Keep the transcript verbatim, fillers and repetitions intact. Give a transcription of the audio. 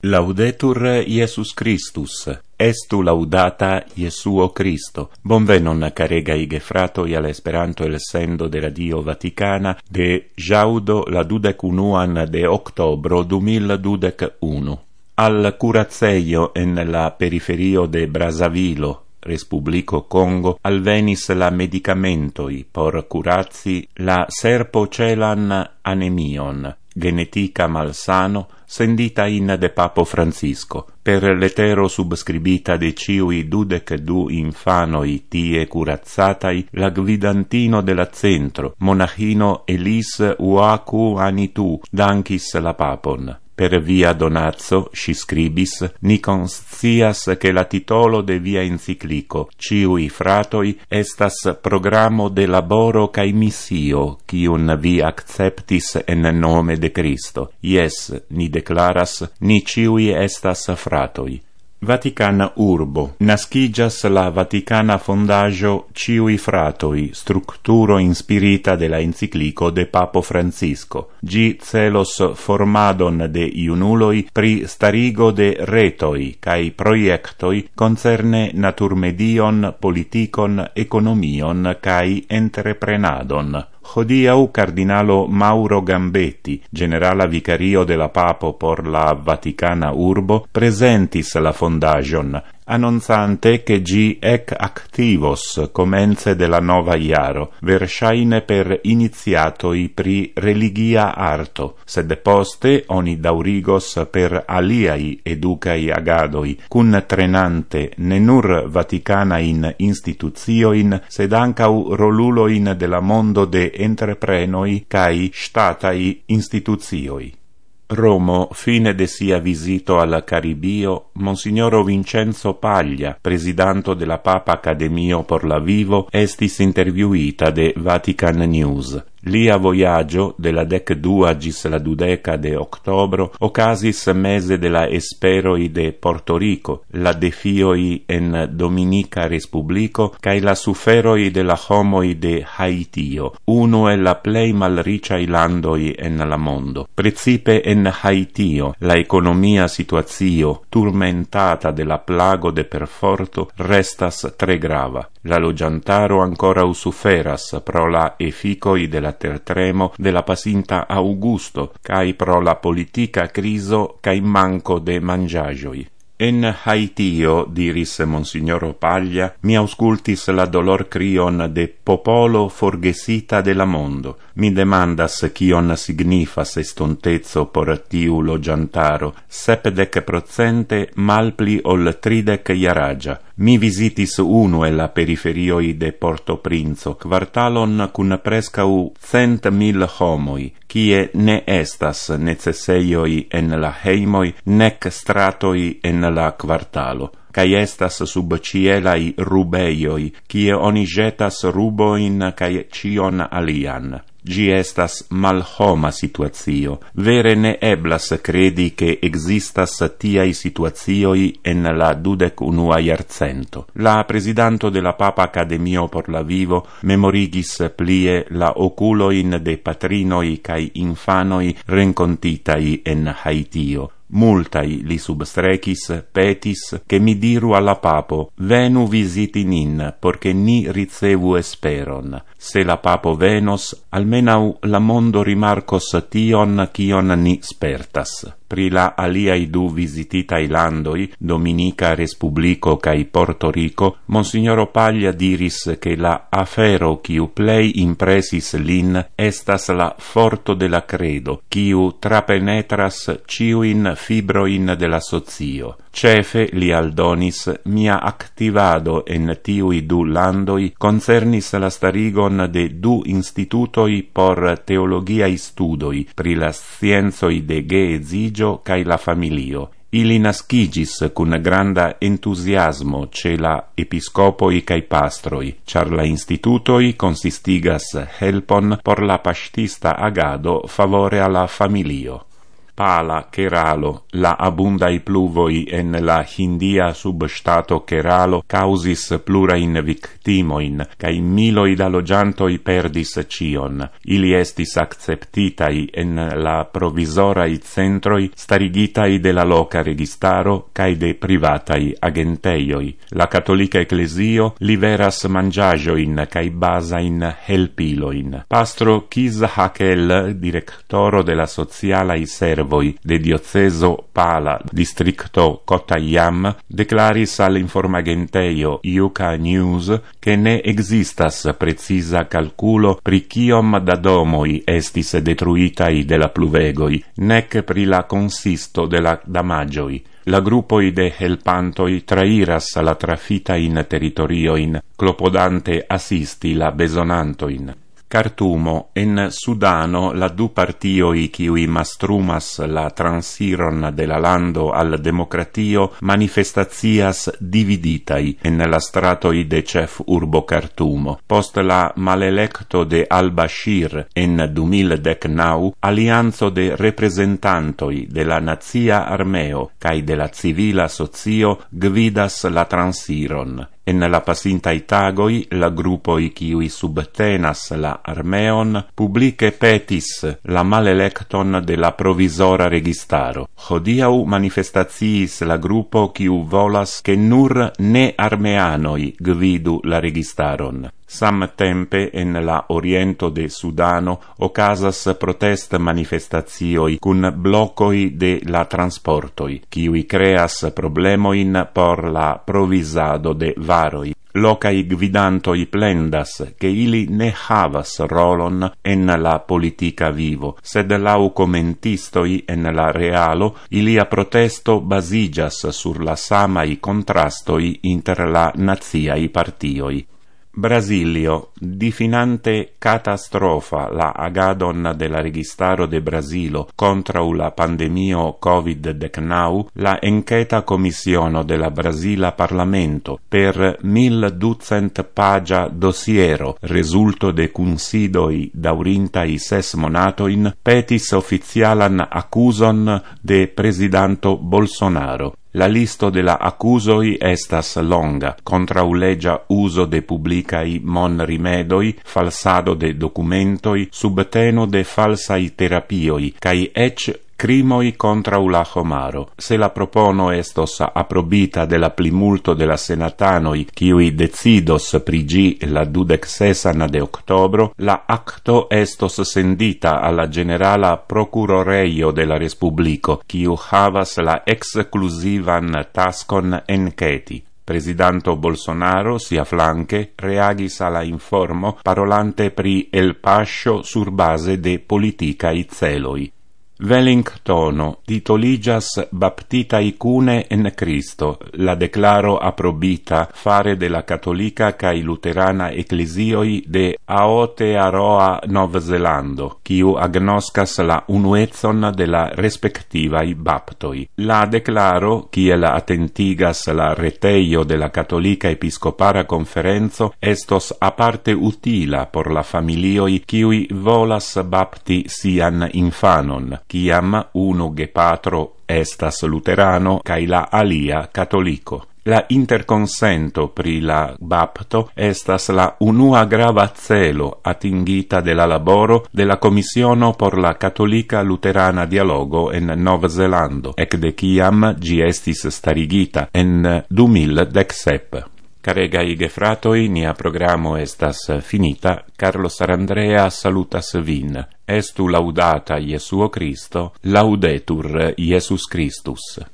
Laudetur Iesus Christus, estu laudata Iesuo Christo. Bonvenon caregai gefratoi al Esperanto el sendo de Radio Vaticana de jaudo la dudecunuan de octobro du mil dudecuno. Al curazeio en la periferio de Brazzavilo, Respublico Congo, alvenis la medicamentoi por curazi la serpocelan anemion, genetica malsano, sendita in de Papo Francisco, per letero subscribita de ciui dudec du infanoi tie curazzatai, la gvidantino de la centro, monachino Elis Uaku Anitu, dancis la Papon. Per via donazzo, si scribis, ni conscias che la titolo de via enciclico, ciui fratoi, estas programo de laboro cae missio, cium vi acceptis en nome de Cristo. Ies, ni declaras, ni ciui estas fratoi. Vaticana urbo. Nascigas la Vaticana fondaggio ciui fratoi, structuro inspirita de la enciclico de Papo Francisco. Gi celos formadon de iunuloi pri starigo de retoi, cae proiectoi concerne naturmedion, politikon, economion, cae entreprenadon. Hodiau cardinalo Mauro Gambetti, generala vicario de la Papo por la Vaticana urbo, presentis la fondagion, annonzante che gi ec activos comence de la nova iaro, versaine per iniziatoi pri religia arto, sed poste oni daurigos per aliai educai agadoi, cun trenante ne nur Vaticanain instituzioin, sed ancau roluloin de la mondo de entreprenoi cae statai instituzioi. Romo, fine de sia visito al Caribio, Monsignoro Vincenzo Paglia, presidanto de la Papa Academio por la Vivo, estis interviuita de Vatican News. Lia voyaggio de la dec dua gis la dudeca de octobro ocasis mese de la esperoi de Porto Rico, la defioi en Dominica Respublico, cae la suferoi de la homoi de Haitio, uno e la plei malriciai landoi en la mondo. Precipe en Haitio, la economia situazio, turmentata de la plago de perforto, restas tre grava. La logiantaro ancora usuferas pro la efficoi de la tertremo de la pasinta Augusto, cae pro la politica criso cae manco de mangiagioi. En Haitio, diris Monsignoro Paglia, mi auscultis la dolor crion de popolo forgesita de la mondo. Mi demandas cion signifas estontezzo por tiu logiantaro, sepdec procente malpli ol tridec iaragia. Mi visitis unu e la periferioi de Porto Princo, quartalon cun prescau cent mil homoi, cie ne estas necesseioi en la heimoi, nec stratoi en la quartalo, cae estas sub cielai rubeioi, cie oni jetas ruboin cae cion alian. Gi estas malhoma situazio. Vere ne eblas credi che existas tiai situazioi en la dudec unua iarcento. La presidanto de la Papa Academio por la Vivo memorigis plie la oculoin de patrinoi cae infanoi rencontitai en Haitio. Multai li substrecis, petis, che mi diru alla Papo, venu visiti nin, porche ni ricevu esperon. Se la Papo venos, almenau la mondo rimarcos tion cion ni spertas. Pri la aliai du visititai landoi, Dominica Respublico cae Porto Rico, Monsignoro Paglia diris che la afero ciu plei impresis lin estas la forto de la credo, ciu trapenetras ciuin fibroin de la socio. Cefe li aldonis, mia activado en tiui du landoi concernis la starigon de du institutoi por teologiai studoi pri la scienzoi de geezigio cae la familio. Ili nascigis cun granda entusiasmo ce la episcopoi cae pastroi, char la institutoi consistigas helpon por la pastista agado favore alla familio. pala Keralo, la abundai pluvoi en la Hindia substato Keralo causis plurain victimoin, cae miloi da logiantoi perdis cion. Ili estis acceptitai en la provisorai centroi starigitai de la loca registaro cae de privatai agenteioi. La Catholica Ecclesio liveras mangiagioin cae basain helpiloin. Pastro Kis Hakel, directoro de la socialai servoi de dioceso Pala, districto Kottayam, declaris al informagenteio Iuka News che ne existas precisa calculo pri kiom da domoi estis detruitai de la pluvegoi, nec pri la consisto de la damagioi. La gruppoi de helpantoi trairas la trafita in territorioin, clopodante assisti la besonantoin. Cartumo, en Sudano, la du partioi kiui mastrumas la transiron de la lando al democratio manifestatias dividitai en la stratoi de chef urbo Cartumo. Post la malelecto de al-Bashir en du mil decnau, alianzo de representantoi de la nazia armeo cae de la civila socio gvidas la transiron. En la pasintai tagoi, la gruppoi kiui subtenas la armeon publice petis la malelecton de la provisora registaro. Hodiau manifestatiis la gruppo kiu volas che nur ne armeanoi gvidu la registaron. Samtempe en la oriento de Sudano ocasas protest manifestatioi cun blocoi de la transportoi, kiui creas problemoin por la provisado de varoi. Locai gvidantoi plendas che ili ne havas rolon en la politica vivo, sed lau commentistoi en la realo ilia protesto basigas sur la samai contrastoi inter la naziai partioi. Brasilio, difinante catastrofa la agadon de la registaro de Brasilo contra la pandemio covid decnau, la enqueta commissiono de la Brasila Parlamento per mil ducent pagia dossiero resulto de cunsidoi daurintai ses monatoin petis officialan accuson de presidanto Bolsonaro. La listo de la accusoi estas longa, contraulegia uso de publicai mon rimedoi, falsado de documentoi, subteno de falsai terapioi, cae ec crimoi contra la homaro. Se la propono estos aprobita de la plimulto de la senatanoi, kiui decidos prigi la dudecsesan de octobro, la acto estos sendita alla generala procuroreio de la Respublico, kiu havas la exclusivan taskon enqueti. Presidanto Bolsonaro, sia flanque, reagis alla informo parolante pri el pascio sur base de politicai celoi. Wellingtono titoligas baptitai cune en Cristo, la declaro aprobita fare de la Catholica cae Luterana Ecclesioi de Aotearoa Nov Zelando, quiu agnoscas la unuetson de la respectivai baptoi. La declaro, kiel attentigas la reteio de la Catholica Episcopara Conferenzo, estos aparte utila por la familioi kiui volas bapti sian infanon, kiam unu gepatro estas luterano cae la alia catolico. La interconsento pri la bapto estas la unua grava celo atingita de la laboro de la Commissiono por la Cattolica Luterana Dialogo en Nov Zelando, ecde kiam gi estis starigita en du mil dexsep. Caregai gefratoi, nia programo estas finita. Carlos Sarandrea salutas vin. Estu laudata Iesuo Christo, laudetur Iesus Christus.